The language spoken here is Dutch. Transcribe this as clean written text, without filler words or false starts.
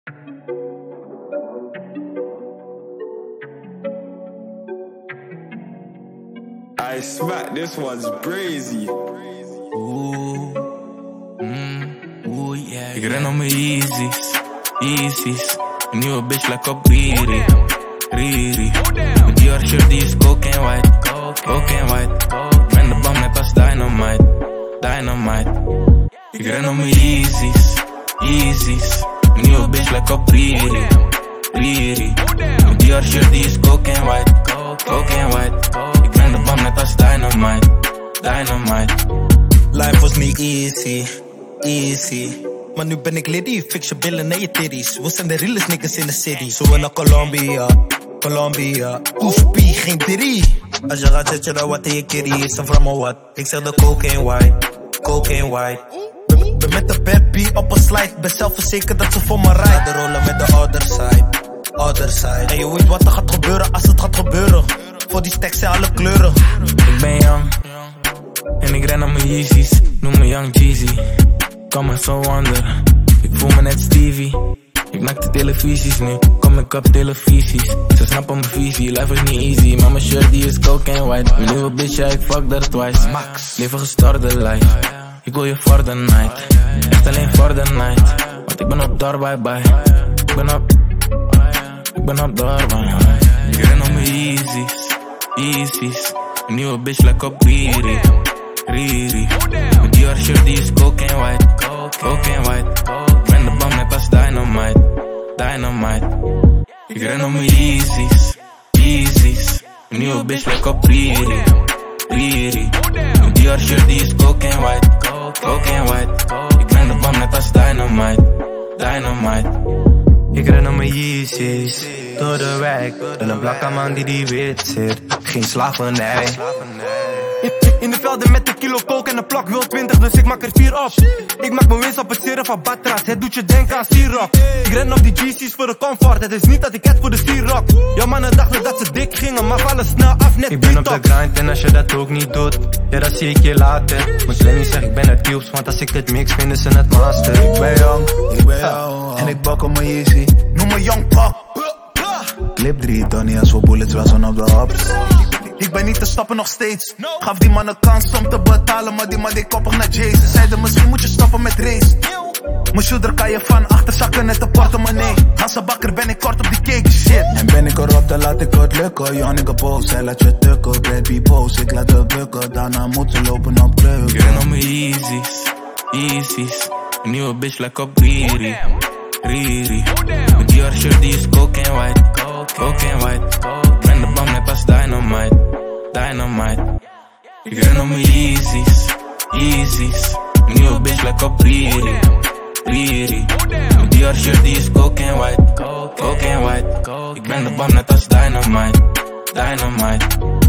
I smack, this one's brazy. Yeah. Ik ren om mijn Yeezys. Een nieuwe bitch like op Riri. Mijn Dior shirt die is coke and white. Ik ben de bam net als dynamite. Ik ren om mijn Yeezys. Een nieuwe bitch like op Riri. Mijn Dior shirt die is coke and white. Ik ben de bam net als dynamite. Life was niet easy. Maar nu ben ik liddy, fix je billen en je titties. We zijn de realest niggas in de city. Zo naar Colombia. Oefpie, geen diddy. Als je gaat zitten, dan wat in je kitty is, dan vraag me wat. Ik zeg de coke and white. Ben met de baby op een slide. Ben zelfverzekerd dat ze voor me rijdt. De rollen met de other side. En je weet wat er gaat gebeuren als het gaat gebeuren. Voor die stacks zijn alle kleuren. Ik ben young en ik ren om mijn Yeezys. Noem me Young Jeezy. Kan me zo wonderen. Ik voel me net Stevie. Ik maak de televisies nu. Kom ik op televisies. Ze snappen mijn visie. Life is niet easy. Maar mijn shirt die is coke and white. Mijn nieuwe bitch, ja, ik fuck her twice. Max, leven gestorde life. Ik wil je voor de night. Echt alleen voor de night. Want ik ben op door, bye bye. Ik ben op door, bye. Ik ren om mijn Yeezys. Een nieuwe bitch like op Riri. Mijn Dior shirt die is coke and white. Ik ben de bam net als dynamite. Ik ren om mijn Yeezys. Een nieuwe bitch like op Riri. Mijn Dior shirt die is coke and white. Ik ben de bam net als dynamite. Ik ren om mijn Yeezys door de wijk. En een blakke man die wit zit. Geen slavernij. In de velden met een kilo coke en een plak wil 20, dus ik maak er 4 op. Ik maak mijn winst op het zeren van Batras, het doet je denken aan Siroc. Ik ren op die GC's voor de comfort, het is niet dat ik het voor de Siroc. Jouw mannen dachten dat ze dik gingen, maar vallen snel af net. Ik ben op de grind en als je dat ook niet doet, ja dan zie ik je later. Moet je niet zeggen ik ben het cubes, want als ik het mix vinden ze het master. Ik ben young en ik bak op mijn Yeezy. Noem me Young Pop. Clip 3 Donnie als we bullets was on op de hops. Ik ben niet te stoppen nog steeds. Gaf die man een kans om te betalen, maar die man deed koppig naar Jay. Ze zeiden misschien moet je stoppen met race. Mijn shoulder kan je van achter zakken net een portemonnee. Hansenbakker ben ik kort op die cake shit. En ben ik erop dan laat ik het lukken. Young nigga boos, hij laat je tukken. Baby boos, ik laat het bukken. Daarna moet ze lopen op druk. Ik ren om mijn Yeezys. Een nieuwe bitch like op Riri. Mijn Dior shirt die is coke and white. Ik ben de bam net als dynamite. Ik ren om mijn Yeezys. Een nieuwe bitch like op Riri. Mijn Dior shirt die is coke and white. Ik ben de bam net als dynamite.